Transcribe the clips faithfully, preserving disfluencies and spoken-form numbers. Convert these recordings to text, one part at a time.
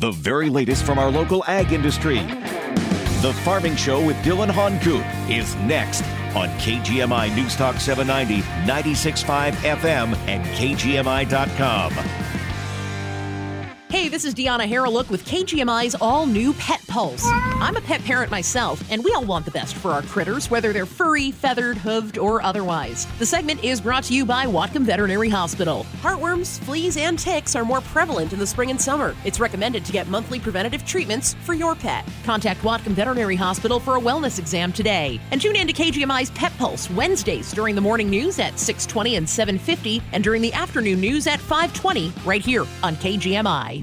the very latest from our local ag industry. The Farming Show with Dylan Honkoop is next on K G M I News Talk seven ninety, ninety-six point five F M, and K G M I dot com. Hey, this is Deanna Harreluk with K G M I's all-new Pet Pulse. I'm a pet parent myself, and we all want the best for our critters, whether they're furry, feathered, hooved, or otherwise. The segment is brought to you by Whatcom Veterinary Hospital. Heartworms, fleas, and ticks are more prevalent in the spring and summer. It's recommended to get monthly preventative treatments for your pet. Contact Whatcom Veterinary Hospital for a wellness exam today. And tune in to K G M I's Pet Pulse Wednesdays during the morning news at six twenty and seven fifty, and during the afternoon news at five twenty, right here on K G M I.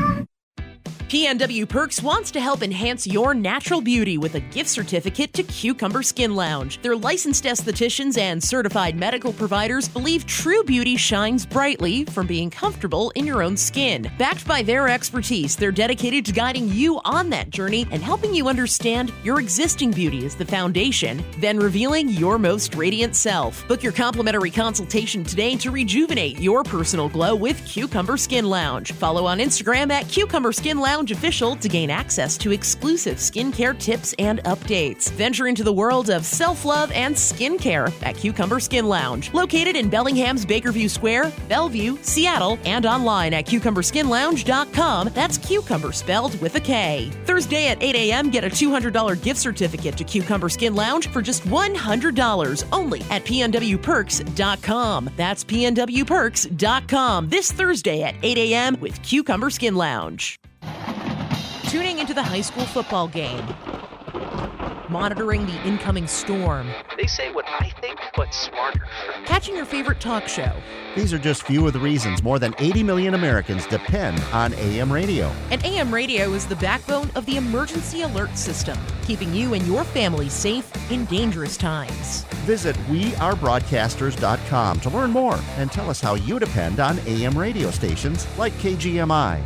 P N W Perks wants to help enhance your natural beauty with a gift certificate to Cucumber Skin Lounge. Their licensed estheticians and certified medical providers believe true beauty shines brightly from being comfortable in your own skin. Backed by their expertise, they're dedicated to guiding you on that journey and helping you understand your existing beauty is the foundation, then revealing your most radiant self. Book your complimentary consultation today to rejuvenate your personal glow with Cucumber Skin Lounge. Follow on Instagram at Cucumber Skin Lounge Official to gain access to exclusive skincare tips and updates. Venture into the world of self-love and skincare at Cucumber Skin Lounge, located in Bellingham's Bakerview Square, Bellevue, Seattle, and online at cucumber skin lounge dot com. That's cucumber spelled with a K. Thursday at eight a.m., get a two hundred dollars gift certificate to Cucumber Skin Lounge for just one hundred dollars only at p n w perks dot com. That's p n w perks dot com this Thursday at eight a.m. with Cucumber Skin Lounge. Tuning into the high school football game. Monitoring the incoming storm. They say what I think, but smarter. Catching your favorite talk show. These are just few of the reasons more than eighty million Americans depend on A M radio. And A M radio is the backbone of the emergency alert system, keeping you and your family safe in dangerous times. Visit we are broadcasters dot com to learn more and tell us how you depend on A M radio stations like K G M I.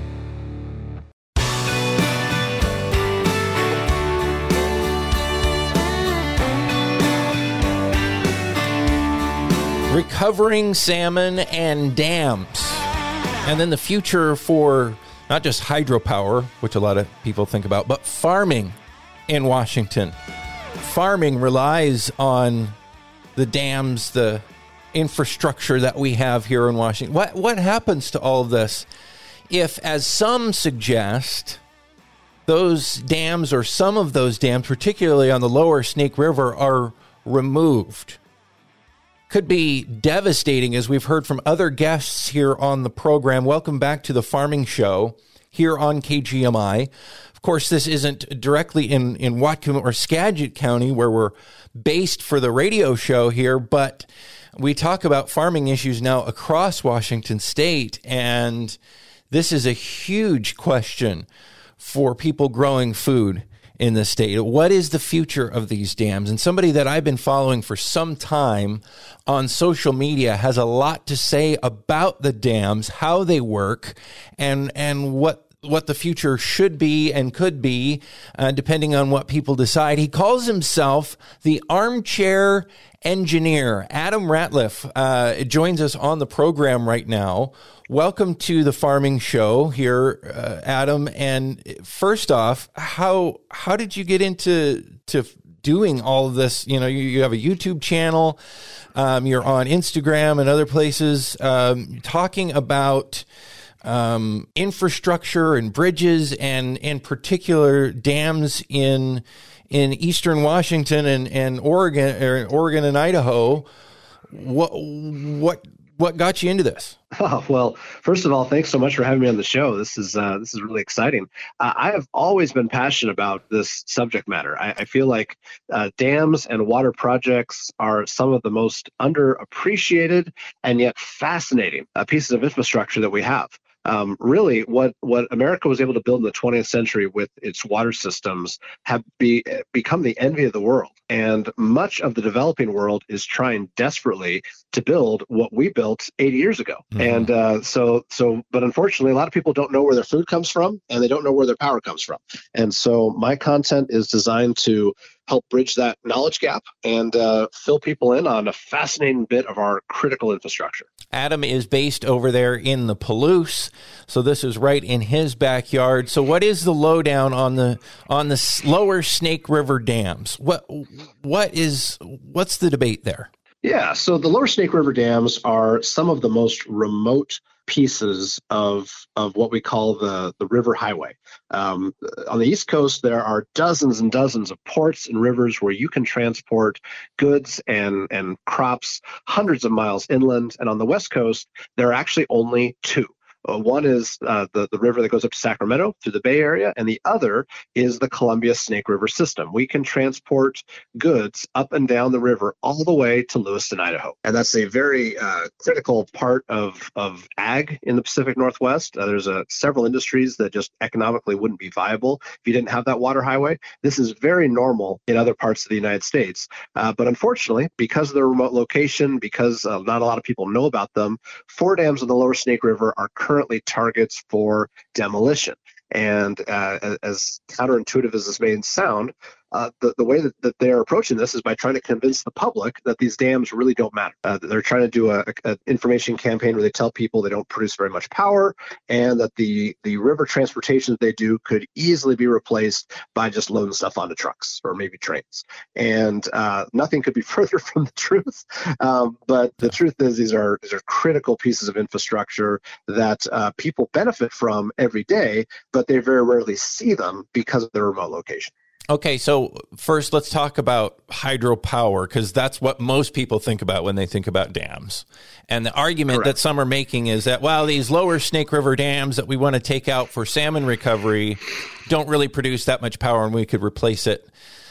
Recovering salmon and dams. And then the future for not just hydropower, which a lot of people think about, but farming in Washington. Farming relies on the dams, the infrastructure that we have here in Washington. What what happens to all of this if, as some suggest, those dams or some of those dams, particularly on the lower Snake River, are removed? Could be devastating, as we've heard from other guests here on the program. Welcome back to the Farming Show here on K G M I. Of course, this isn't directly in, in Whatcom or Skagit County, where we're based for the radio show here, but we talk about farming issues now across Washington State, and this is a huge question for people growing food in the state. What is the future of these dams? And somebody that I've been following for some time on social media has a lot to say about the dams, how they work, and and what what the future should be and could be, uh, depending on what people decide. He calls himself the armchair engineer. Adam Ratliff uh, joins us on the program right now. Welcome to the Farming Show here, uh, Adam. And first off, how how did you get into to doing all of this? You know, you, you have a YouTube channel, um, you're on Instagram and other places, um, talking about um, infrastructure and bridges, and in particular dams in in eastern Washington and, and Oregon, or Oregon and Idaho. What what what got you into this? Oh, well, first of all, thanks so much for having me on the show. This is uh, this is really exciting. Uh, I have always been passionate about this subject matter. I, I feel like uh, dams and water projects are some of the most underappreciated and yet fascinating uh, pieces of infrastructure that we have. Um, really, what, what America was able to build in the twentieth century with its water systems have be, become the envy of the world. And much of the developing world is trying desperately to build what we built eighty years ago. Mm-hmm. And uh, so, so, but unfortunately, a lot of people don't know where their food comes from, and they don't know where their power comes from. And so my content is designed to help bridge that knowledge gap and uh, fill people in on a fascinating bit of our critical infrastructure. Adam is based over there in the Palouse, so this is right in his backyard. So what is the lowdown on the on the lower Snake River dams? What what is what's the debate there? Yeah, so the lower Snake River dams are some of the most remote pieces of of what we call the the river highway. Um, on the East Coast, there are dozens and dozens of ports and rivers where you can transport goods and and crops hundreds of miles inland. And on the West Coast, there are actually only two. Uh, one is uh, the, the river that goes up to Sacramento through the Bay Area, and the other is the Columbia Snake River system. We can transport goods up and down the river all the way to Lewiston, Idaho. And that's a very uh, critical part of, of ag in the Pacific Northwest. Uh, there's uh, several industries that just economically wouldn't be viable if you didn't have that water highway. This is very normal in other parts of the United States. Uh, but unfortunately, because of the remote location, because uh, not a lot of people know about them, four dams on the lower Snake River are currently targets for demolition. And uh, as counterintuitive as this may sound, uh, the, the way that, that they're approaching this is by trying to convince the public that these dams really don't matter. Uh, they're trying to do a, a, an information campaign where they tell people they don't produce very much power and that the, the river transportation that they do could easily be replaced by just loading stuff onto trucks or maybe trains. And uh, nothing could be further from the truth. Um, but the truth is these are, these are critical pieces of infrastructure that uh, people benefit from every day, but they very rarely see them because of their remote location. Okay, so first let's talk about hydropower, because that's what most people think about when they think about dams. And the argument Correct. that some are making is that, well, these lower Snake River dams that we want to take out for salmon recovery don't really produce that much power, and we could replace it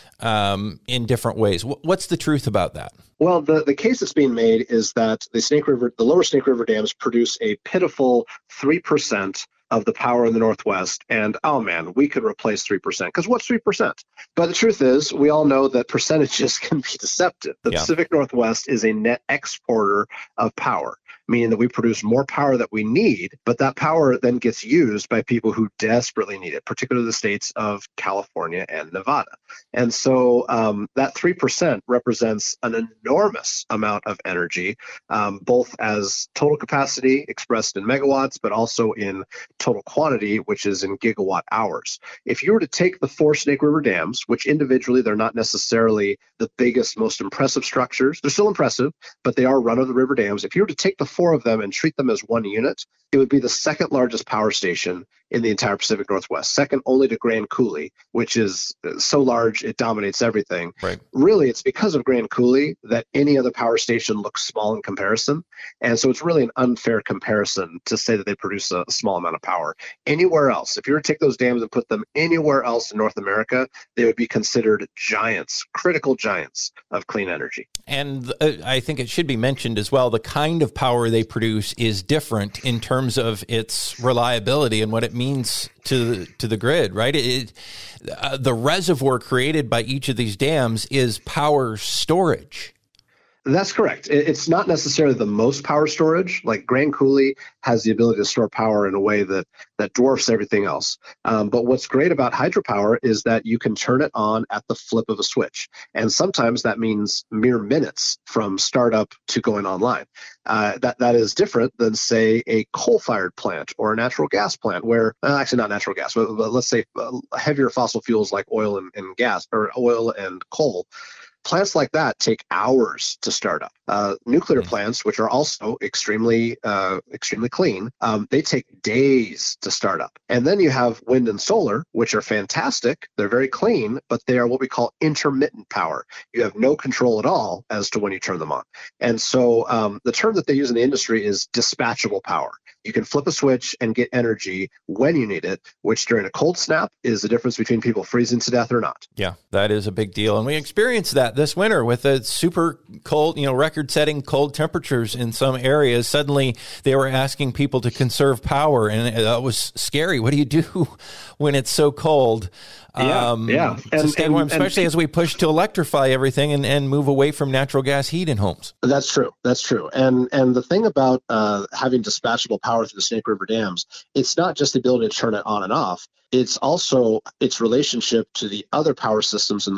um, in different ways. What's the truth about that? Well, the, the case that's being made is that the Snake River, the lower Snake River dams produce a pitiful three percent of the power in the Northwest. And, oh man, we could replace three percent. Because what's three percent? But the truth is, we all know that percentages can be deceptive. The yeah. Pacific Northwest is a net exporter of power, meaning that we produce more power that we need, but that power then gets used by people who desperately need it, particularly the states of California and Nevada. And so um, that three percent represents an enormous amount of energy, um, both as total capacity expressed in megawatts, but also in total quantity, which is in gigawatt hours. If you were to take the four Snake River dams, which individually they're not necessarily the biggest, most impressive structures, they're still impressive, but they are run-of-the-river dams. If you were to take the four of them and treat them as one unit, it would be the second largest power station in the entire Pacific Northwest, second only to Grand Coulee, which is so large it dominates everything. Right. Really, it's because of Grand Coulee that any other power station looks small in comparison. And so it's really an unfair comparison to say that they produce a small amount of power. Anywhere else, if you were to take those dams and put them anywhere else in North America, they would be considered giants, critical giants of clean energy. And uh, I think it should be mentioned as well, the kind of power they produce is different in terms of its reliability and what it means to the, to the grid, right? It, uh, the reservoir created by each of these dams is power storage. That's correct. It's not necessarily the most power storage. Like Grand Coulee has the ability to store power in a way that that dwarfs everything else. Um, but what's great about hydropower is that you can turn it on at the flip of a switch. And sometimes that means mere minutes from startup to going online. Uh, that that is different than, say, a coal-fired plant or a natural gas plant where, uh, actually not natural gas, but, but let's say uh, heavier fossil fuels like oil and, and gas or oil and coal. Plants like that take hours to start up. Uh, nuclear plants, which are also extremely, uh, extremely clean, um, they take days to start up. And then you have wind and solar, which are fantastic. They're very clean, but they are what we call intermittent power. You have no control at all as to when you turn them on. And so um, the term that they use in the industry is dispatchable power. You can flip a switch and get energy when you need it, which during a cold snap is the difference between people freezing to death or not. Yeah, that is a big deal. And we experienced that this winter with the super cold, you know, record-setting cold temperatures in some areas. Suddenly they were asking people to conserve power, and that was scary. What do you do when it's so cold? Yeah, um, yeah. And, to stay and, warm, especially and, as we push to electrify everything and, and move away from natural gas heat in homes. That's true. That's true. And and the thing about uh, having dispatchable power through the Snake River dams, it's not just the ability to turn it on and off. It's also its relationship to the other power systems in the grid.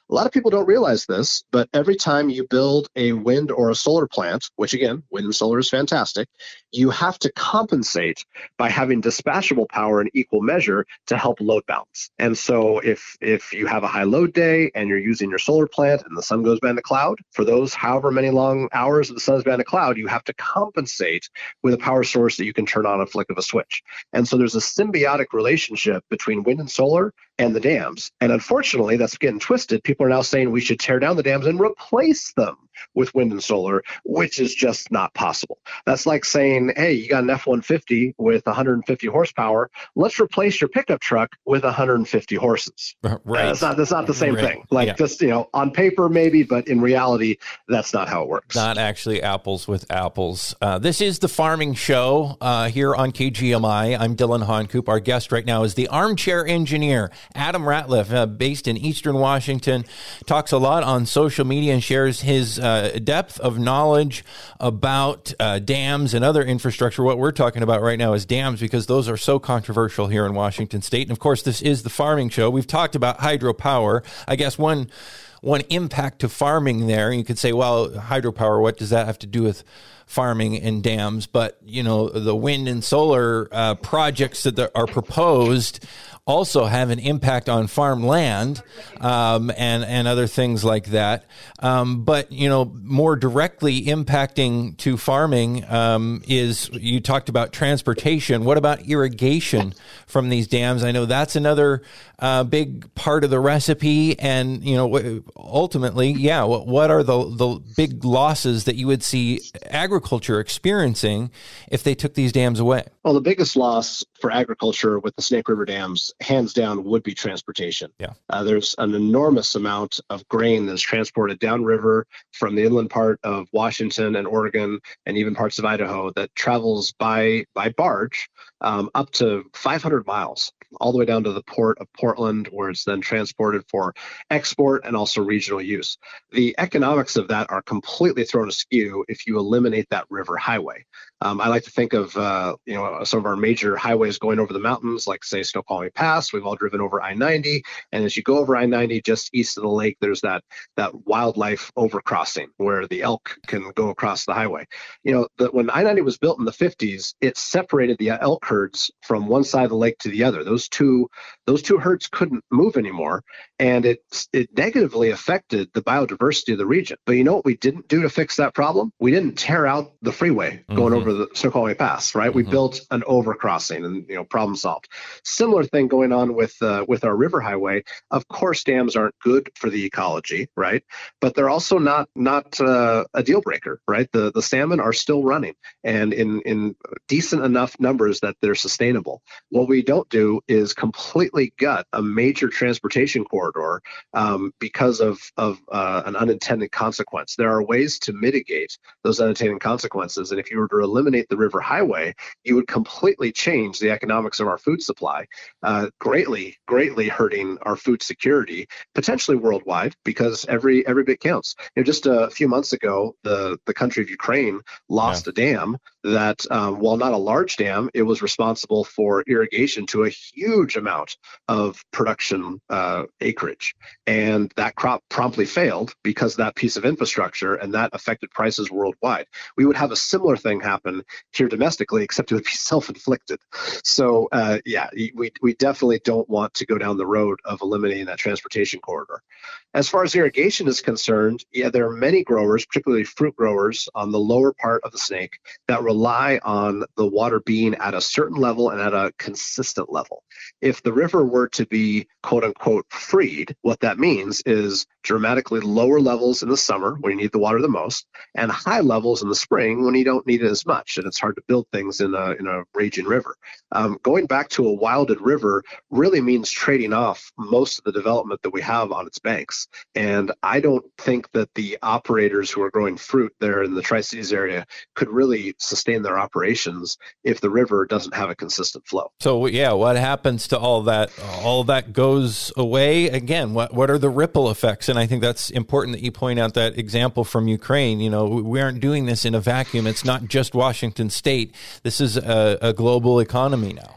A lot of people don't realize this, but every time you build a wind or a solar plant, which again, wind and solar is fantastic, you have to compensate by having dispatchable power in equal measure to help load balance. And so if if you have a high load day and you're using your solar plant and the sun goes behind the cloud, for those however many long hours the sun is behind the cloud, you have to compensate with a power source that you can turn on a flick of a switch. And so there's a symbiotic relationship between wind and solar and the dams. And unfortunately, that's getting twisted. People are now saying we should tear down the dams and replace them with wind and solar, which is just not possible. That's like saying, hey, you got an F one fifty with one hundred fifty horsepower. Let's replace your pickup truck with one hundred fifty horses. Right. Uh, that's not, that's not the same right. thing. Like yeah. just, you know, on paper maybe, but in reality, that's not how it works. Not actually apples with apples. Uh, this is the Farming Show uh, here on K G M I. I'm Dylan Honcoop. Our guest right now is the armchair engineer, Adam Ratliff, uh, based in Eastern Washington. Talks a lot on social media and shares his uh, depth of knowledge about uh, dams and other infrastructure. What we're talking about right now is dams because those are so controversial here in Washington State. And of course, this is the Farming Show. We've talked about hydropower. I guess one one impact to farming there, you could say, well, hydropower, what does that have to do with farming and dams? But, you know, the wind and solar uh, projects that are proposed also have an impact on farmland um, and, and other things like that. Um, but, you know, more directly impacting to farming um, is, you talked about transportation. What about irrigation from these dams? I know that's another uh, big part of the recipe. And, you know, ultimately, yeah, what, what are the, the big losses that you would see agriculture experiencing if they took these dams away? Well, the biggest loss for agriculture with the Snake River dams, hands down, would be transportation. Yeah. Uh, there's an enormous amount of grain that's transported downriver from the inland part of Washington and Oregon and even parts of Idaho that travels by by barge um, up to five hundred miles, all the way down to the port of Portland, where it's then transported for export and also regional use. The economics of that are completely thrown askew if you eliminate that river highway. Um, I like to think of, uh, you know, some of our major highways going over the mountains, like, say, Snoqualmie Pass. We've all driven over I ninety. And as you go over I ninety, just east of the lake, there's that that wildlife overcrossing where the elk can go across the highway. You know, the, when I ninety was built in the fifties, it separated the elk herds from one side of the lake to the other. Those two those two herds couldn't move anymore, and it, it negatively affected the biodiversity of the region. But you know what we didn't do to fix that problem? We didn't tear out the freeway mm-hmm. going over the Snoqualmie Pass, right? Mm-hmm. We built an overcrossing and, you know, problem solved. Similar thing going on with uh, with our river highway. Of course, dams aren't good for the ecology, right? But they're also not not uh, a deal breaker, right? The the salmon are still running and in in decent enough numbers that they're sustainable. What we don't do is completely gut a major transportation corridor um, because of of uh, an unintended consequence. There are ways to mitigate those unintended consequences, and if you were to eliminate the river highway, you would completely change the economics of our food supply, uh, greatly, greatly hurting our food security, potentially worldwide, because every every bit counts. You know, just a few months ago, the, the country of Ukraine lost yeah. a dam that, um, while not a large dam, it was responsible for irrigation to a huge amount of production uh, acreage. And that crop promptly failed because of that piece of infrastructure, and that affected prices worldwide. We would have a similar thing happen here domestically, except it would be self-inflicted. So, uh, yeah, we, we definitely don't want to go down the road of eliminating that transportation corridor. As far as irrigation is concerned, yeah, there are many growers, particularly fruit growers on the lower part of the Snake, that rely on the water being at a certain level and at a consistent level. If the river were to be, quote unquote, freed, what that means is dramatically lower levels in the summer when you need the water the most, and high levels in the spring when you don't need it as much, and it's hard to build things in a in a raging river. Um, going back to a wilded river really means trading off most of the development that we have on its banks. And I don't think that the operators who are growing fruit there in the Tri-Cities area could really sustain their operations if the river doesn't have a consistent flow. So, yeah, what happens to all that? All that goes away. Again, what, what are the ripple effects? And I think that's important that you point out that example from Ukraine. You know, we aren't doing this in a vacuum. It's not just Washington State. This is a, a global economy now.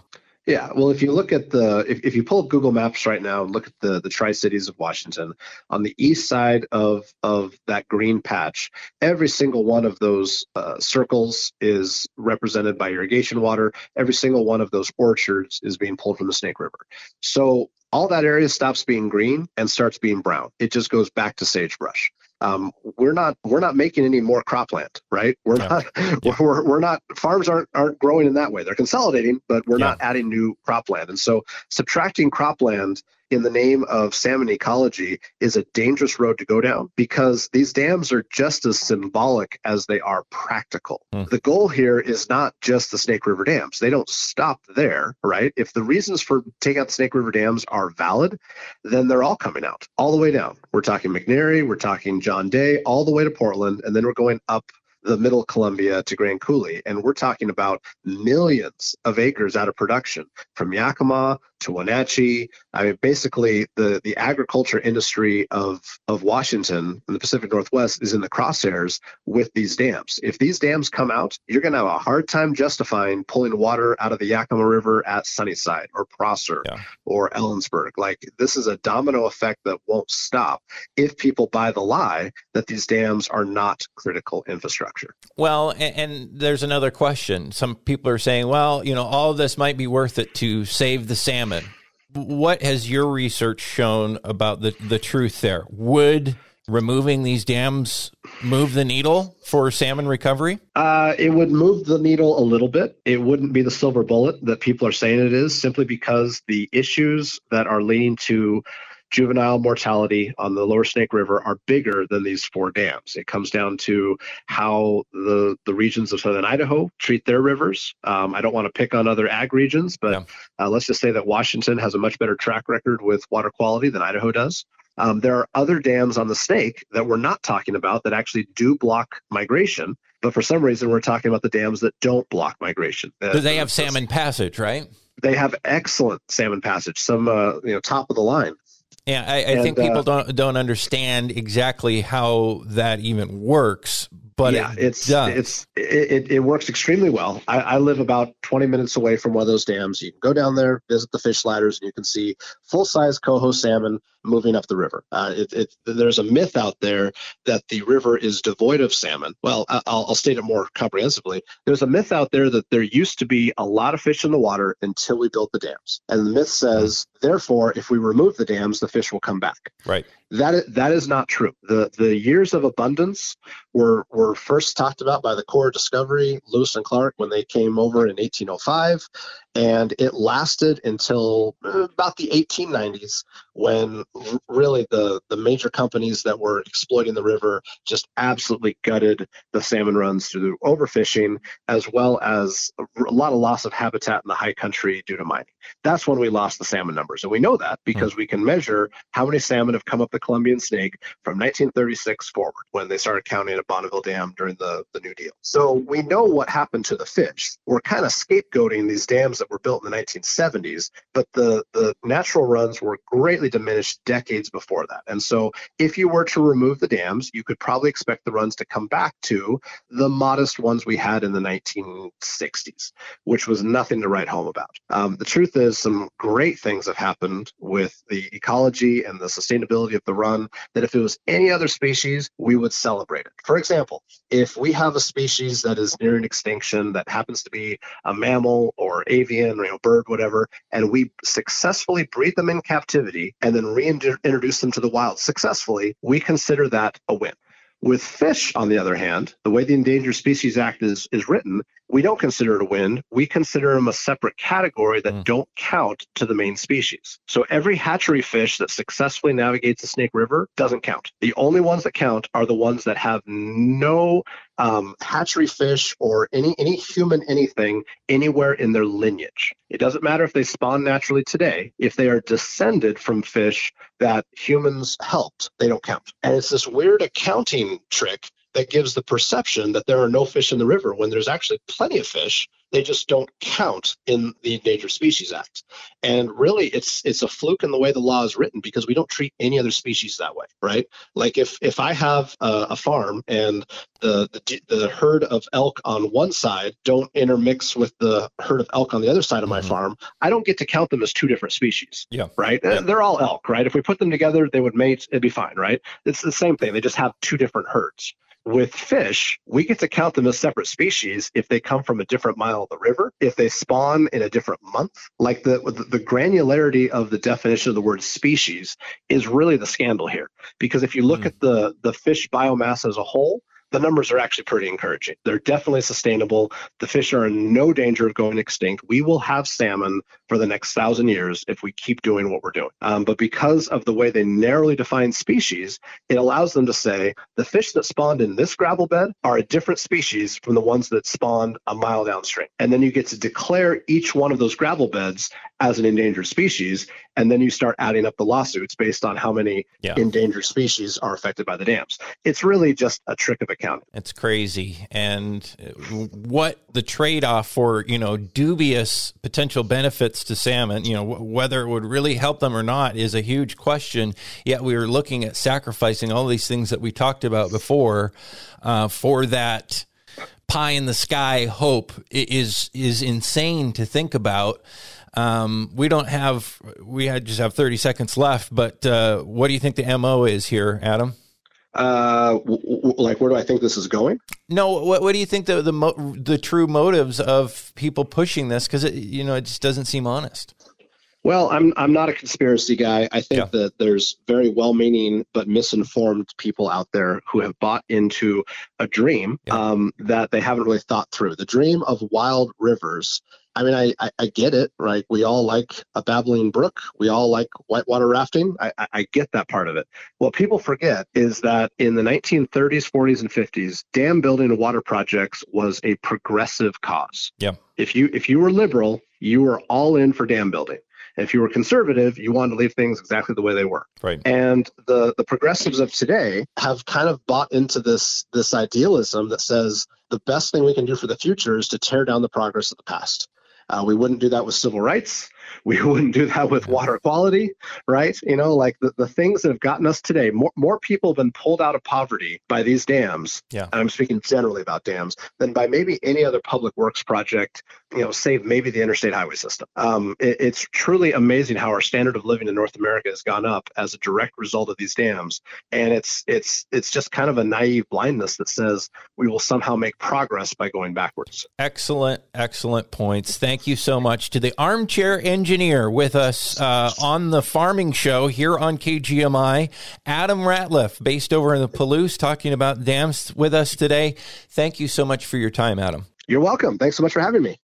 Yeah, well, if you look at the, if, if you pull up Google Maps right now and look at the the Tri-Cities of Washington, on the east side of of that green patch, every single one of those uh, circles is represented by irrigation water. Every single one of those orchards is being pulled from the Snake River. So all that area stops being green and starts being brown. It just goes back to sagebrush. Um, we're not we're not making any more cropland, right? We're Yeah. not Yeah. we're, we're not farms aren't aren't growing in that way. They're consolidating, but we're Yeah. not adding new cropland. And so subtracting cropland in the name of salmon ecology is a dangerous road to go down, because these dams are just as symbolic as they are practical. Mm. The goal here is not just the Snake River dams. They don't stop there, right? If the reasons for taking out the Snake River dams are valid, then they're all coming out all the way down. We're talking McNary, we're talking John Day, all the way to Portland, and then we're going up the middle Columbia to Grand Coulee. And we're talking about millions of acres out of production, from Yakima to Wenatchee. I mean, basically the, the agriculture industry of, of Washington and the Pacific Northwest is in the crosshairs with these dams. If these dams come out, you're going to have a hard time justifying pulling water out of the Yakima River at Sunnyside or Prosser Yeah. or Ellensburg. Like, this is a domino effect that won't stop if people buy the lie that these dams are not critical infrastructure. Well, and, and there's another question. Some people are saying, well, you know, all of this might be worth it to save the salmon. What has your research shown about the, the truth there? Would removing these dams move the needle for salmon recovery? Uh, it would move the needle a little bit. It wouldn't be the silver bullet that people are saying it is, simply because the issues that are leading to juvenile mortality on the lower Snake River are bigger than these four dams. It comes down to how the the regions of southern Idaho treat their rivers. Um, I don't want to pick on other ag regions, but Yeah. uh, let's just say that Washington has a much better track record with water quality than Idaho does. Um, there are other dams on the Snake that we're not talking about that actually do block migration, but for some reason we're talking about the dams that don't block migration. Do they have Uh, salmon passage, right? They have excellent salmon passage, some uh, you know top of the line. Yeah, I, I And, think people uh, don't don't understand exactly how that even works, but yeah, it it's does. it's it, it, it works extremely well. I, I live about twenty minutes away from one of those dams. You can go down there, visit the fish sliders, and you can see full size coho salmon moving up the river. Uh, it, it, there's a myth out there that the river is devoid of salmon. Well, I- I'll, I'll state it more comprehensively. There's a myth out there that there used to be a lot of fish in the water until we built the dams, and the myth says, therefore, if we remove the dams, the fish will come back. Right. That is, that is not true. The the years of abundance were were first talked about by the Corps of Discovery, Lewis and Clark, when they came over in eighteen oh five, and it lasted until about the eighteen nineties, when r- really the the major companies that were exploiting the river just absolutely gutted the salmon runs through overfishing, as well as a, a lot of loss of habitat in the high country due to mining. That's when we lost the salmon numbers, and we know that because we can measure how many salmon have come up the Columbian Snake from nineteen thirty-six forward, when they started counting at Bonneville Dam during the, the New Deal. So we know what happened to the fish. We're kind of scapegoating these dams that were built in the nineteen seventies, but the, the natural runs were greatly diminished decades before that. And so if you were to remove the dams, you could probably expect the runs to come back to the modest ones we had in the nineteen sixties, which was nothing to write home about. Um, the truth is, some great things have happened with the ecology and the sustainability of the run that if it was any other species, we would celebrate it. For example, if we have a species that is nearing extinction that happens to be a mammal or avian or you know, bird, whatever, and we successfully breed them in captivity and then reintroduce them to the wild successfully, we consider that a win. With fish, on the other hand, the way the Endangered Species Act is, is written, we don't consider it a win. We consider them a separate category that Mm. don't count to the main species. So every hatchery fish that successfully navigates the Snake River doesn't count. The only ones that count are the ones that have no um, hatchery fish or any any human anything anywhere in their lineage. It doesn't matter if they spawn naturally today. If they are descended from fish that humans helped, they don't count. And it's this weird accounting trick that gives the perception that there are no fish in the river when there's actually plenty of fish. They just don't count in the Endangered Species Act. And really, it's it's a fluke in the way the law is written, because we don't treat any other species that way, right? Like if if I have a, a farm and the, the the herd of elk on one side don't intermix with the herd of elk on the other side of my mm-hmm. farm, I don't get to count them as two different species, yeah. right? Yeah. They're all elk, right? If we put them together, they would mate, it'd be fine, right? It's the same thing. They just have two different herds. With fish, we get to count them as separate species if they come from a different mile of the river, if they spawn in a different month. Like the the granularity of the definition of the word species is really the scandal here. Because if you look mm. at the, the fish biomass as a whole, the numbers are actually pretty encouraging. They're definitely sustainable. The fish are in no danger of going extinct. We will have salmon for the next thousand years if we keep doing what we're doing. Um, but because of the way they narrowly define species, it allows them to say the fish that spawned in this gravel bed are a different species from the ones that spawned a mile downstream. And then you get to declare each one of those gravel beds as an endangered species. And then you start adding up the lawsuits based on how many yeah. endangered species are affected by the dams. It's really just a trick of accounting. It's crazy. And what the trade-off for, you know, dubious potential benefits to salmon, you know, whether it would really help them or not is a huge question. Yet we were looking at sacrificing all these things that we talked about before uh, for that pie in the sky hope. It is is insane to think about. Um, we don't have, we had just have thirty seconds left, but uh, what do you think the M O is here, Adam? Uh, w- w- like, where do I think this is going? No, what what do you think the the mo- the true motives of people pushing this? Because you know, it just doesn't seem honest. Well, I'm I'm not a conspiracy guy. I think yeah. that there's very well-meaning but misinformed people out there who have bought into a dream yeah. um, that they haven't really thought through. The dream of wild rivers. I mean, I, I, I get it, right? We all like a babbling brook. We all like whitewater rafting. I, I, I get that part of it. What people forget is that in the nineteen thirties, forties, and fifties, dam building and water projects was a progressive cause. Yeah. If you if you were liberal, you were all in for dam building. If you were conservative, you wanted to leave things exactly the way they were. Right. And the, the progressives of today have kind of bought into this this idealism that says the best thing we can do for the future is to tear down the progress of the past. Uh, we wouldn't do that with civil rights. We wouldn't do that with water quality, right? You know, like the, the things that have gotten us today, more more people have been pulled out of poverty by these dams, yeah. and I'm speaking generally about dams, than by maybe any other public works project, you know, save maybe the interstate highway system. Um, it, it's truly amazing how our standard of living in North America has gone up as a direct result of these dams. And it's it's it's just kind of a naive blindness that says we will somehow make progress by going backwards. Excellent, excellent points. Thank you so much to the armchair engineer with us uh, on the Farming Show here on K G M I, Adam Ratliff, based over in the Palouse, talking about dams with us today. Thank you so much for your time, Adam. You're welcome. Thanks so much for having me.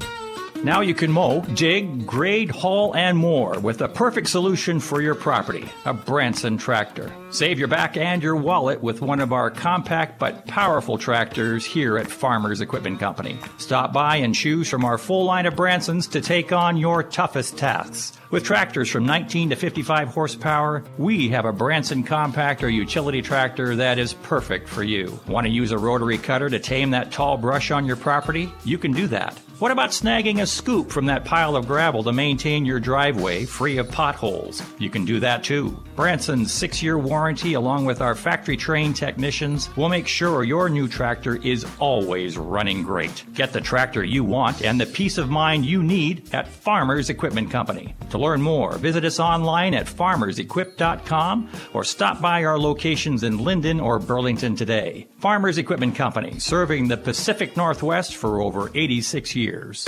Now you can mow, dig, grade, haul, and more with the perfect solution for your property, a Branson tractor. Save your back and your wallet with one of our compact but powerful tractors here at Farmers Equipment Company. Stop by and choose from our full line of Bransons to take on your toughest tasks. With tractors from nineteen to fifty-five horsepower, we have a Branson compact or utility tractor that is perfect for you. Want to use a rotary cutter to tame that tall brush on your property? You can do that. What about snagging a scoop from that pile of gravel to maintain your driveway free of potholes? You can do that too. Branson's six-year warranty, along with our factory-trained technicians, will make sure your new tractor is always running great. Get the tractor you want and the peace of mind you need at Farmers Equipment Company. To learn more, visit us online at farmers equip dot com or stop by our locations in Linden or Burlington today. Farmers Equipment Company, serving the Pacific Northwest for over eighty-six years.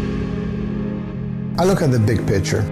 I look at the big picture.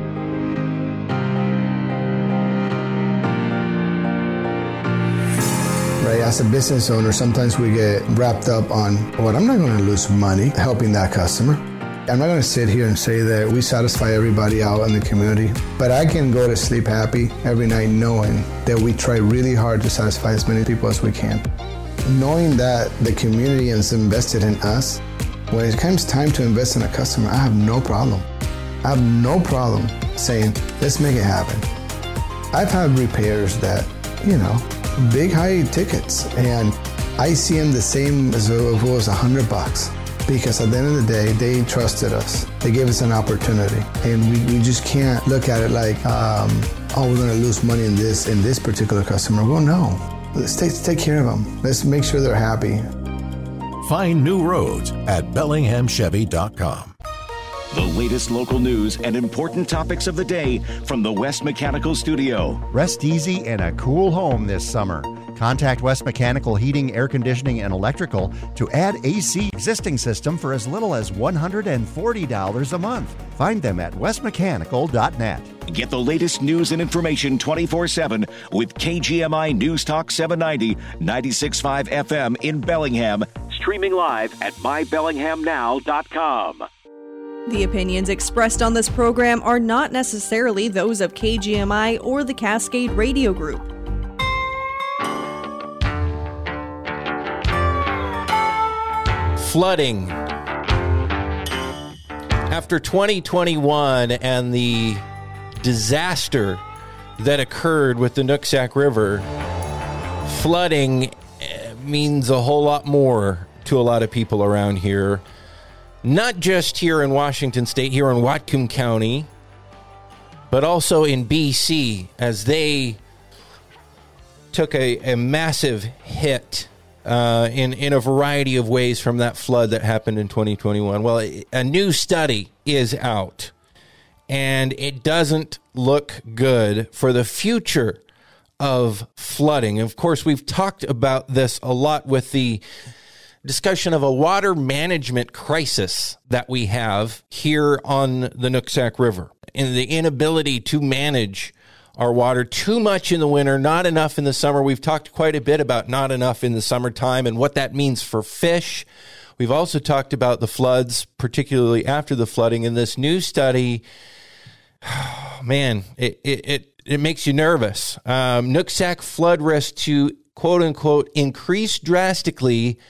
Right, as a business owner, sometimes we get wrapped up on, well, I'm not going to lose money helping that customer. I'm not going to sit here and say that we satisfy everybody out in the community, but I can go to sleep happy every night knowing that we try really hard to satisfy as many people as we can. Knowing that the community has invested in us, when it comes time to invest in a customer, I have no problem. I have no problem saying, let's make it happen. I've had repairs that, you know, big high tickets, and I see them the same as if it was a hundred bucks. Because at the end of the day, they trusted us. They gave us an opportunity. And we, we just can't look at it like, um, oh, we're going to lose money in this in this particular customer. Well, no. Let's take, take care of them. Let's make sure they're happy. Find new roads at bellingham chevy dot com. The latest local news and important topics of the day from the West Mechanical Studio. Rest easy in a cool home this summer. Contact West Mechanical Heating, Air Conditioning, and Electrical to add A C existing system for as little as one hundred forty dollars a month. Find them at west mechanical dot net. Get the latest news and information twenty-four seven with K G M I News Talk seven ninety, ninety-six point five F M in Bellingham. Streaming live at my bellingham now dot com. The opinions expressed on this program are not necessarily those of K G M I or the Cascade Radio Group. Flooding. After twenty twenty-one and the disaster that occurred with the Nooksack River, flooding means a whole lot more to a lot of people around here. Not just here in Washington State, here in Whatcom County, but also in B C, as they took a, a massive hit uh, in, in a variety of ways from that flood that happened in twenty twenty-one. Well, a new study is out, and it doesn't look good for the future of flooding. Of course, we've talked about this a lot with the discussion of a water management crisis that we have here on the Nooksack River, and the inability to manage our water. Too much in the winter, not enough in the summer. We've talked quite a bit about not enough in the summertime and what that means for fish. We've also talked about the floods, particularly after the flooding. In this new study, oh, man, it, it, it, it makes you nervous. Um, Nooksack flood risk to, quote unquote, increase drastically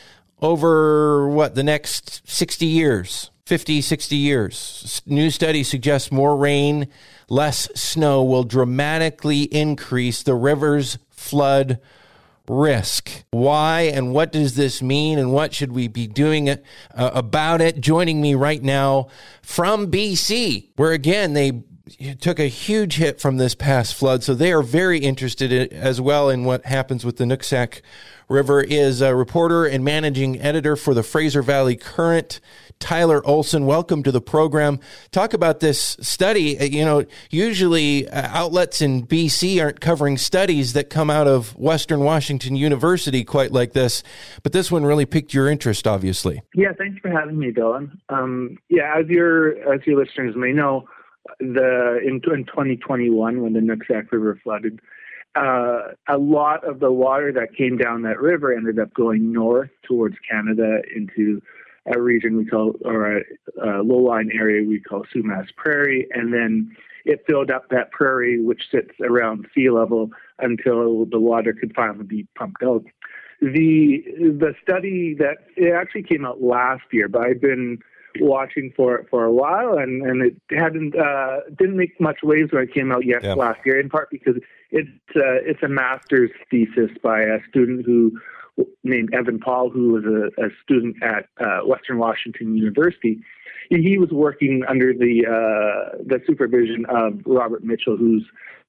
over, what, the next sixty years, fifty, sixty years. New study suggests more rain, less snow will dramatically increase the river's flood risk. Why and what does this mean, and what should we be doing uh, about it? Joining me right now from B C, where again they took a huge hit from this past flood, so they are very interested in, as well in what happens with the Nooksack River, is a reporter and managing editor for the Fraser Valley Current, Tyler Olson. Welcome to the program. Talk about this study. You know, usually uh, outlets in B C aren't covering studies that come out of Western Washington University quite like this, but this one really piqued your interest, obviously. Yeah, thanks for having me, Dylan. Um, yeah, as your as your listeners may know, the in, in twenty twenty-one, when the Nooksack River flooded, Uh, a lot of the water that came down that river ended up going north towards Canada into a region we call, or a, a low-lying area we call Sumas Prairie, and then it filled up that prairie, which sits around sea level, until the water could finally be pumped out. The the study that it actually came out last year, but I've been watching for it for a while, and, and it hadn't uh, didn't make much waves when it came out yet yeah. last year, in part because it's uh, it's a master's thesis by a student who named Evan Paul, who was a, a student at uh, Western Washington University. He was working under the uh, the supervision of Robert Mitchell, who's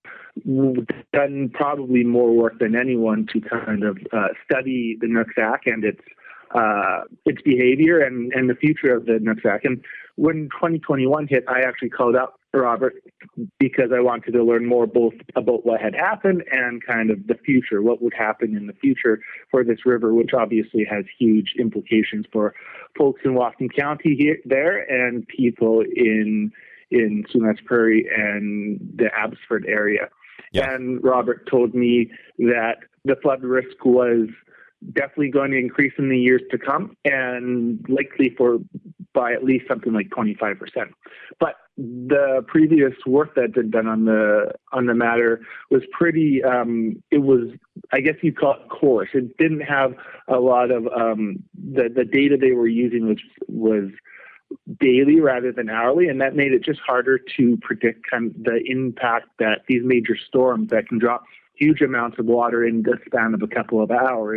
done probably more work than anyone to kind of uh, study the Nooksack and its uh, its behavior and, and the future of the Nooksack. And when twenty twenty-one hit, I actually called up Robert because I wanted to learn more both about what had happened and kind of the future, what would happen in the future for this river, which obviously has huge implications for folks in Whatcom County here, there, and people in in Sumas Prairie and the Abbotsford area. Yeah. And Robert told me that the flood risk was definitely going to increase in the years to come, and likely for by at least something like twenty-five percent. But the previous work that had been done on the on the matter was pretty, um, it was, I guess you'd call it coarse. It didn't have a lot of, um, the, the data they were using was, was daily rather than hourly, and that made it just harder to predict kind of the impact that these major storms that can drop huge amounts of water in the span of a couple of hours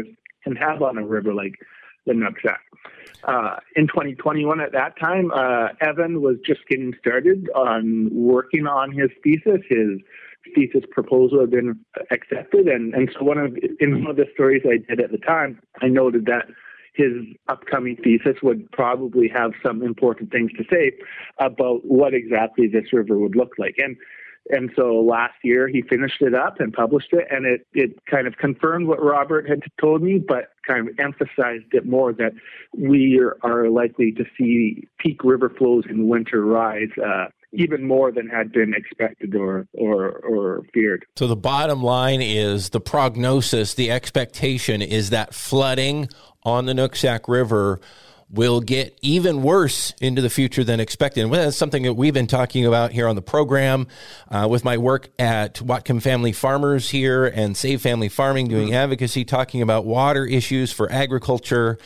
can have on a river like the Nooksack. Uh, in twenty twenty-one, at that time, uh, Evan was just getting started on working on his thesis. His thesis proposal had been accepted, and, and so one of in one of the stories I did at the time, I noted that his upcoming thesis would probably have some important things to say about what exactly this river would look like. And And so last year he finished it up and published it, and it, it kind of confirmed what Robert had told me, but kind of emphasized it more, that we are, are likely to see peak river flows in winter rise uh, even more than had been expected or, or, or feared. So the bottom line is the prognosis, the expectation is that flooding on the Nooksack River will get even worse into the future than expected. And that's something that we've been talking about here on the program uh, with my work at Whatcom Family Farmers here and Save Family Farming, doing advocacy, talking about water issues for agriculture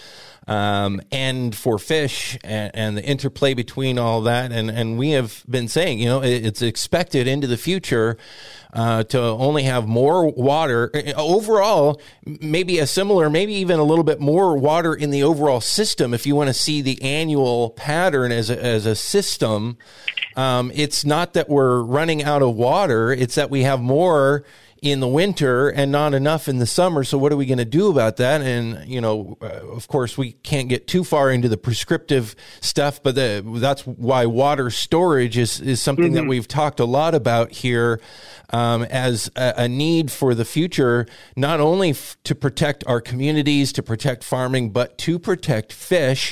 um, and for fish and, and the interplay between all that. And, and we have been saying, you know, it, it's expected into the future Uh, to only have more water overall, maybe a similar, maybe even a little bit more water in the overall system. If you want to see the annual pattern as a, as a system, um, it's not that we're running out of water. It's that we have more in the winter and not enough in the summer. So what are we going to do about that? And, you know, uh, of course, we can't get too far into the prescriptive stuff, but the, that's why water storage is, is something mm-hmm. that we've talked a lot about here um, as a, a need for the future, not only f- to protect our communities, to protect farming, but to protect fish.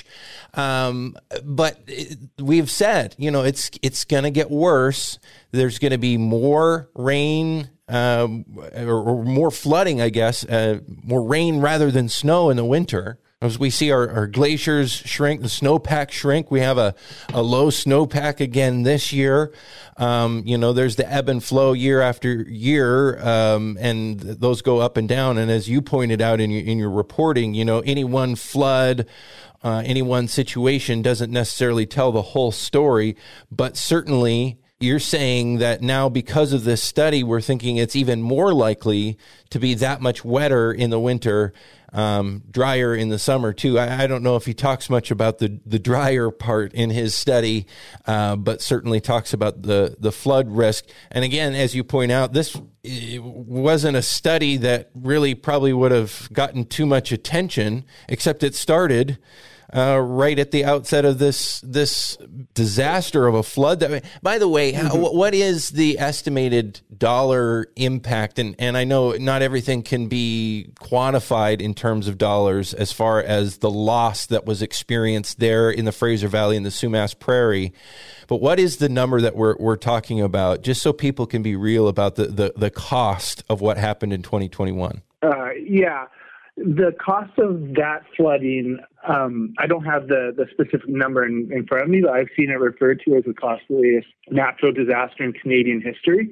Um, but it, we've said, you know, it's, it's going to get worse. There's going to be more rain, um, or, or more flooding, I guess, uh, more rain rather than snow in the winter. As we see our, our glaciers shrink, the snowpack shrink, we have a, a low snowpack again this year. Um, you know, there's the ebb and flow year after year, um, and those go up and down. And as you pointed out in your, in your reporting, you know, any one flood, uh, any one situation doesn't necessarily tell the whole story, but certainly you're saying that now because of this study, we're thinking it's even more likely to be that much wetter in the winter, um, drier in the summer too. I, I don't know if he talks much about the, the drier part in his study, uh, but certainly talks about the, the flood risk. And again, as you point out, this wasn't a study that really probably would have gotten too much attention, except it started Uh, right at the outset of this this disaster of a flood. That, by the way, mm-hmm. how, what is the estimated dollar impact? And and I know not everything can be quantified in terms of dollars as far as the loss that was experienced there in the Fraser Valley and the Sumas Prairie. But what is the number that we're we're talking about, just so people can be real about the the, the cost of what happened in twenty twenty-one? Uh, yeah. The cost of that flooding, um, I don't have the, the specific number in, in front of me, but I've seen it referred to as the costliest natural disaster in Canadian history.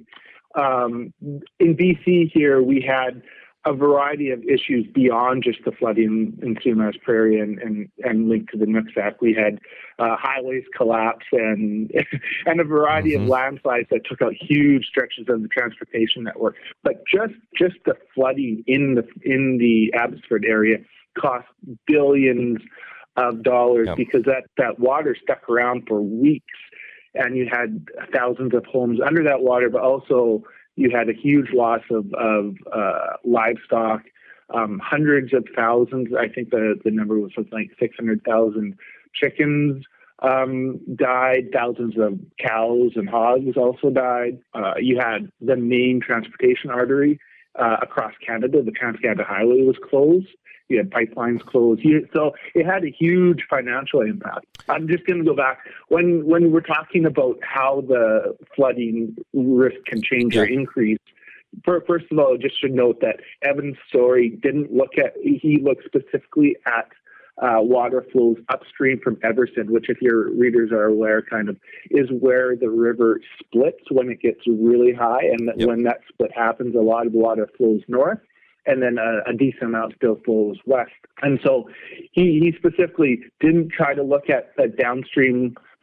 Um, in B C here, we had a variety of issues beyond just the flooding in Sumas Prairie and, and, and linked to the Nooksack. We had uh, highways collapse and and a variety mm-hmm. of landslides that took out huge stretches of the transportation network. But just just the flooding in the in the Abbotsford area cost billions of dollars yep. because that, that water stuck around for weeks, and you had thousands of homes under that water, but also you had a huge loss of, of uh, livestock, um, hundreds of thousands. I think the, the number was something like six hundred thousand chickens um, died. Thousands of cows and hogs also died. Uh, you had the main transportation artery uh, across Canada. The Trans-Canada Highway was closed. You had pipelines closed. You, so it had a huge financial impact. I'm just going to go back. When when we're talking about how the flooding risk can change yeah. or increase, for, first of all, just should note that Evan's story didn't look at, he looked specifically at uh, water flows upstream from Everson, which, if your readers are aware, kind of is where the river splits when it gets really high. And yep. when that split happens, a lot of water flows north, and then a, a decent amount still flows west. And so he, he specifically didn't try to look at the downstream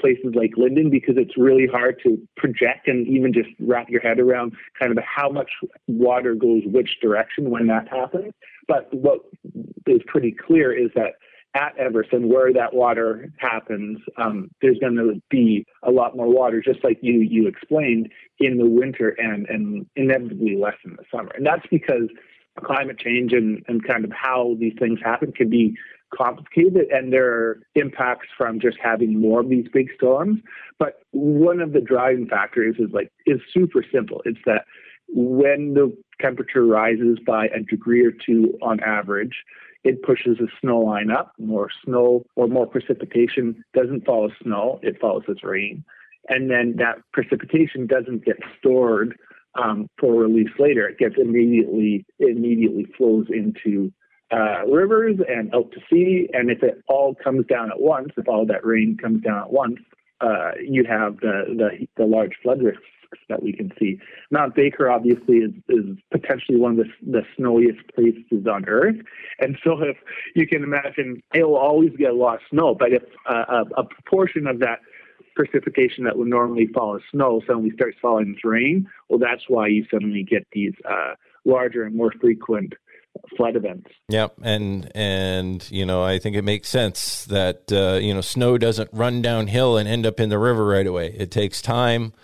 places like Linden because it's really hard to project and even just wrap your head around kind of how much water goes which direction when that happens. But what is pretty clear is that at Everson, where that water happens, um, there's going to be a lot more water, just like you you explained, in the winter and, and inevitably less in the summer. And that's because climate change and, and kind of how these things happen can be complicated, and there are impacts from just having more of these big storms. But one of the driving factors is like is super simple. It's that when the temperature rises by a degree or two on average, it pushes the snow line up. More snow or more precipitation doesn't fall as snow, it falls as rain. And then that precipitation doesn't get stored um, for release later. It gets immediately, it immediately flows into uh, rivers and out to sea. And if it all comes down at once, if all that rain comes down at once, uh, you have the, the, the large flood risks that we can see. Mount Baker obviously is, is potentially one of the, the snowiest places on Earth. And so if you can imagine, it will always get a lot of snow, but if uh, a, a proportion of that precipitation that would normally fall as snow suddenly starts falling as rain, well, that's why you suddenly get these uh, larger and more frequent flood events. Yep, and and you know, I think it makes sense that uh, you know, snow doesn't run downhill and end up in the river right away. It takes time.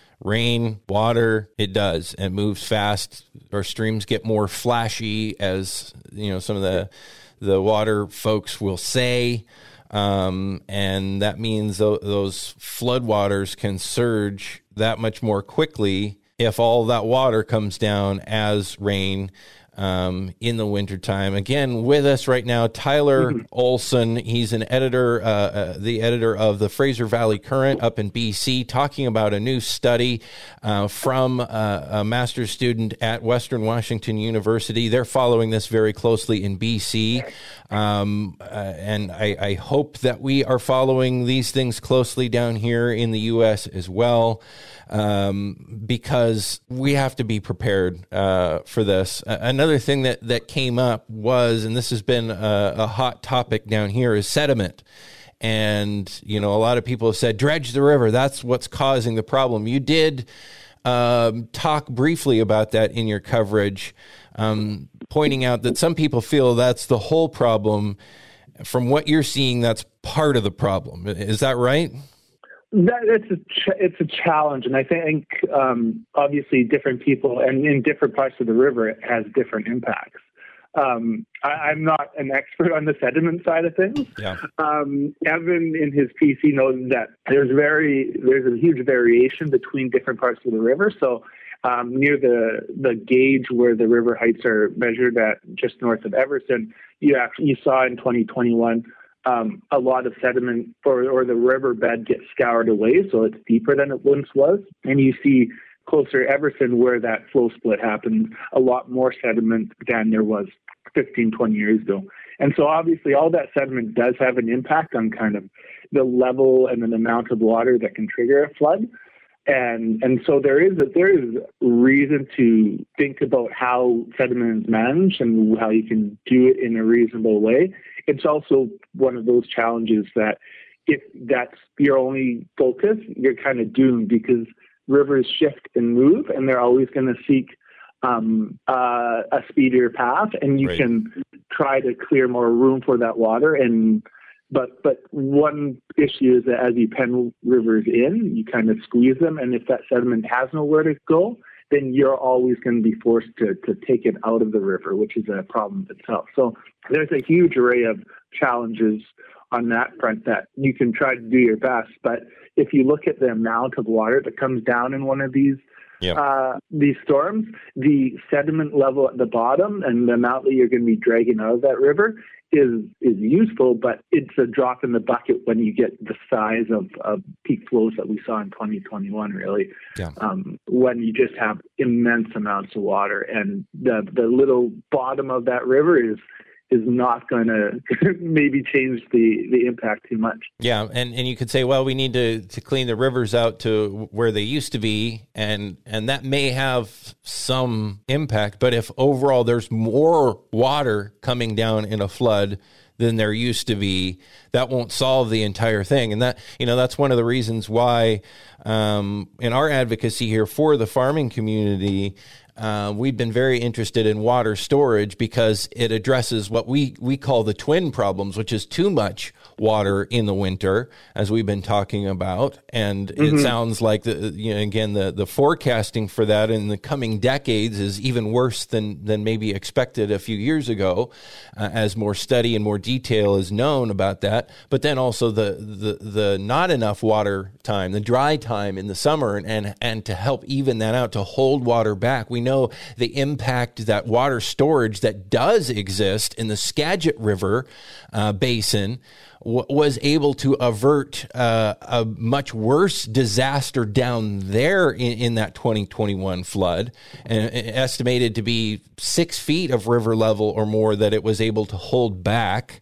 Rain, water, it does. It moves fast. Our streams get more flashy, as you know, some of the the water folks will say, um, and that means th- those floodwaters can surge that much more quickly if all that water comes down as rain. Um, in the wintertime. Again, with us right now, Tyler mm-hmm. Olson. He's an editor, uh, uh, the editor of the Fraser Valley Current up in B C, talking about a new study uh, from uh, a master's student at Western Washington University. They're following this very closely in B C, um, uh, and I, I hope that we are following these things closely down here in the U S as well. Um, because we have to be prepared uh, for this. Uh, another thing that, that came up was, and this has been a, a hot topic down here, is sediment. And, you know, a lot of people have said, dredge the river. That's what's causing the problem. You did um, talk briefly about that in your coverage, um, pointing out that some people feel that's the whole problem. From what you're seeing, that's part of the problem. Is that right? That, it's a ch- it's a challenge, and I think um, obviously different people and in different parts of the river it has different impacts. Um, I, I'm not an expert on the sediment side of things. Yeah. Um, Evan in his piece he knows that there's very there's a huge variation between different parts of the river. So um, near the the gauge where the river heights are measured at just north of Everson, you actually you saw in twenty twenty-one. Um, a lot of sediment or, or the riverbed gets scoured away, so it's deeper than it once was. And you see closer to Everson where that flow split happened, a lot more sediment than there was fifteen, twenty years ago. And so obviously all that sediment does have an impact on kind of the level and the amount of water that can trigger a flood. And and so there is a, there is reason to think about how sediment is managed and how you can do it in a reasonable way. It's also one of those challenges that if that's your only focus, you're kind of doomed because rivers shift and move, and they're always going to seek um, uh, a speedier path, and you right. can try to clear more room for that water. And but but one issue is that as you pen rivers in, you kind of squeeze them, and if that sediment has nowhere to go, then you're always going to be forced to, to take it out of the river, which is a problem itself. So there's a huge array of challenges on that front that you can try to do your best. But if you look at the amount of water that comes down in one of these yep. uh, these storms, the sediment level at the bottom and the amount that you're going to be dragging out of that river is is useful, but it's a drop in the bucket when you get the size of, of peak flows that we saw in twenty twenty-one, really, yeah. um, when you just have immense amounts of water. And the the little bottom of that river is is not going to maybe change the, the impact too much. Yeah, and, and you could say, well, we need to, to clean the rivers out to where they used to be, and and that may have some impact, but if overall there's more water coming down in a flood than there used to be, that won't solve the entire thing. And that, you know, that's one of the reasons why um, in our advocacy here for the farming community, Uh, we've been very interested in water storage because it addresses what we, we call the twin problems, which is too much water in the winter, as we've been talking about. And mm-hmm. it sounds like, the you know, again, the, the forecasting for that in the coming decades is even worse than, than maybe expected a few years ago, uh, as more study and more detail is known about that. But then also the, the, the not enough water time, the dry time in the summer, and, and, and to help even that out, to hold water back. We know the impact that water storage that does exist in the Skagit River uh, basin w- was able to avert uh, a much worse disaster down there in, in that twenty twenty-one flood, and estimated to be six feet of river level or more that it was able to hold back.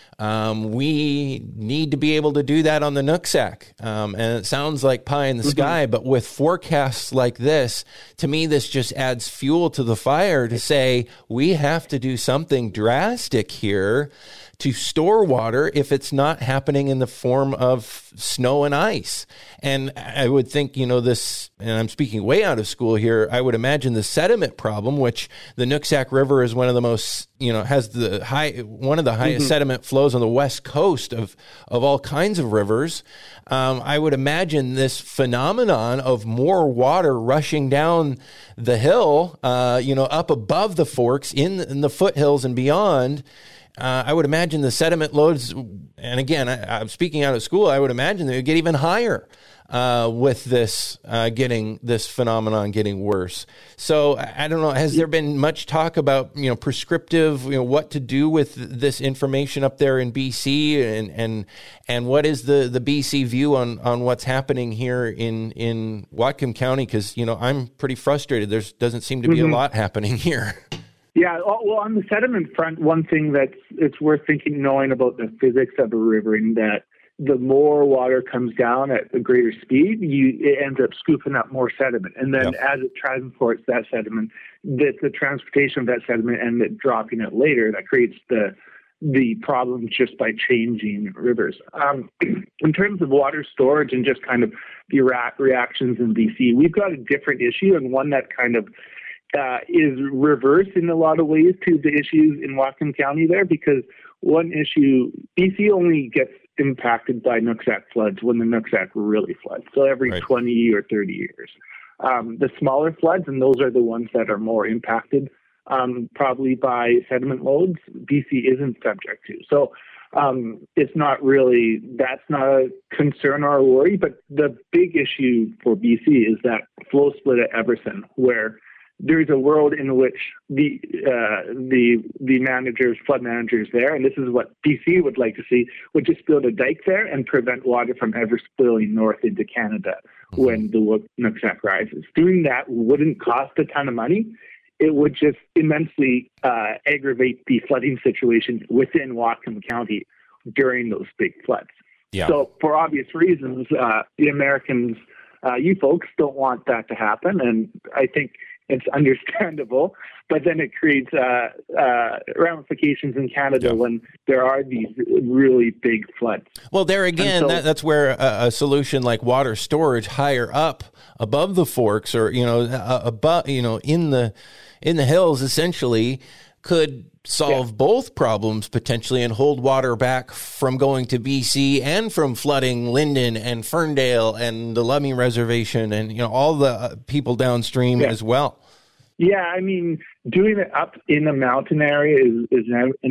Um, we need to be able to do that on the Nooksack. Um, and it sounds like pie in the mm-hmm. sky, but with forecasts like this, to me, this just adds fuel to the fire to say we have to do something drastic here to store water if it's not happening in the form of snow and ice. And I would think, you know, this, and I'm speaking way out of school here, I would imagine the sediment problem, which the Nooksack River is one of the most, you know, has the high, one of the highest mm-hmm. sediment flows on the west coast of, of all kinds of rivers. Um, I would imagine this phenomenon of more water rushing down the hill, uh, you know, up above the forks in, in the foothills and beyond. Uh, I would imagine the sediment loads, and again, I, I'm speaking out of school, I would imagine they would get even higher uh, with this uh, getting this phenomenon getting worse. So I, I don't know, has there been much talk about, you know, prescriptive, you know, what to do with this information up there in B C, and and and what is the, the B C view on, on what's happening here in, in Whatcom County? Because, you know, I'm pretty frustrated. There doesn't seem to be mm-hmm. a lot happening here. Yeah, well, on the sediment front, one thing that's it's worth thinking, knowing about the physics of a river, in that the more water comes down at a greater speed, you it ends up scooping up more sediment, and then yep. as it transports that sediment, the, the transportation of that sediment and it dropping it later, that creates the the problem just by changing rivers. Um, in terms of water storage and just kind of the rea- reactions in B C, we've got a different issue, and one that kind of Uh, is reverse in a lot of ways to the issues in Whatcom County there, because one issue, B C only gets impacted by Nooksack floods when the Nooksack really floods, so every right. twenty or thirty years. Um, the smaller floods, and those are the ones that are more impacted um, probably by sediment loads, B C isn't subject to. So um, it's not really, that's not a concern or a worry, but the big issue for B C is that flow split at Everson, where there's a world in which the uh, the the managers, flood managers there, and this is what B C would like to see, would just build a dike there and prevent water from ever spilling north into Canada mm-hmm. when the Nooksack rises. Doing that wouldn't cost a ton of money. It would just immensely uh, aggravate the flooding situation within Whatcom County during those big floods. Yeah. So for obvious reasons, uh, the Americans, uh, you folks don't want that to happen, and I think it's understandable, but then it creates uh, uh, ramifications in Canada yeah. when there are these really big floods. Well, there again, so, that, that's where a, a solution like water storage higher up above the forks, or you know, uh, above, you know, in the in the hills, essentially, could solve yeah. both problems potentially and hold water back from going to B C and from flooding Linden and Ferndale and the Lummi Reservation and, you know, all the people downstream yeah. as well. Yeah, I mean, doing it up in a mountain area is, is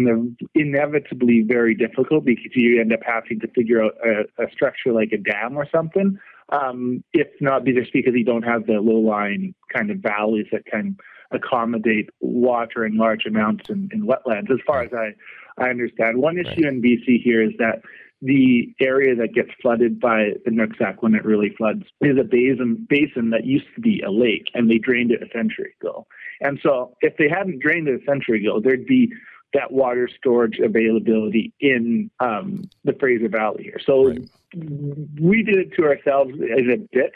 inevitably very difficult because you end up having to figure out a, a structure like a dam or something, um, if not just because you don't have the low-lying kind of valleys that can accommodate water in large amounts in, in wetlands, as far as I, I understand. One issue right. in B C here is that the area that gets flooded by the Nooksack when it really floods is a basin, basin that used to be a lake, and they drained it a century ago. And so if they hadn't drained it a century ago, there'd be that water storage availability in um, the Fraser Valley here. So right. we did it to ourselves as a bit.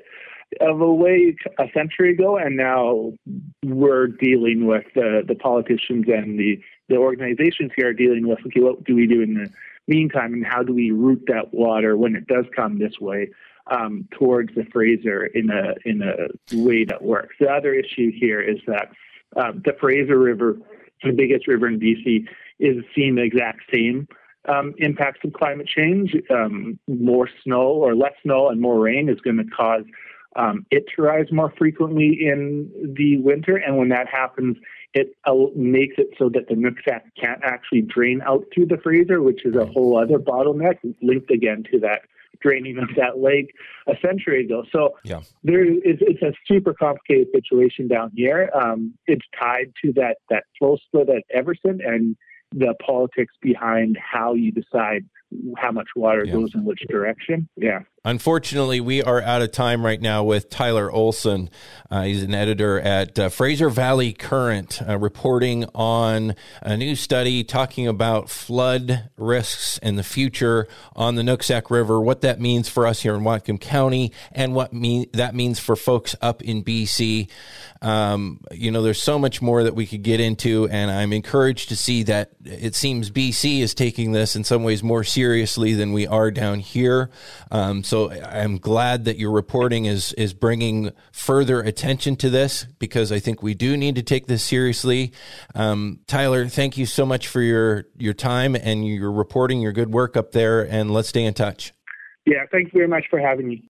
of a way a century ago, and now we're dealing with the, the politicians and the, the organizations here are dealing with, okay, what do we do in the meantime, and how do we route that water when it does come this way um, towards the Fraser in a in a way that works. The other issue here is that uh, the Fraser River, the biggest river in B C, is seeing the exact same um, impacts of climate change. Um, more snow or less snow and more rain is going to cause um, it to rise more frequently in the winter. And when that happens, it uh, makes it so that the Nooksack can't actually drain out through the Fraser, which is a whole other bottleneck linked again to that draining of that lake a century ago. So yeah. there is, it's a super complicated situation down here. Um, it's tied to that, that flow split at Everson and the politics behind how you decide how much water yeah. goes in which direction. Yeah. Unfortunately, we are out of time right now with Tyler Olson. Uh, he's an editor at uh, Fraser Valley Current, uh, reporting on a new study talking about flood risks in the future on the Nooksack River, what that means for us here in Whatcom County, and what mean, that means for folks up in B C. Um, you know, there's so much more that we could get into, and I'm encouraged to see that it seems B C is taking this in some ways more seriously than we are down here. Um, so I'm glad that your reporting is is bringing further attention to this, because I think we do need to take this seriously. Um, Tyler, thank you so much for your, your time and your reporting, your good work up there, and let's stay in touch. Yeah, thanks very much for having me.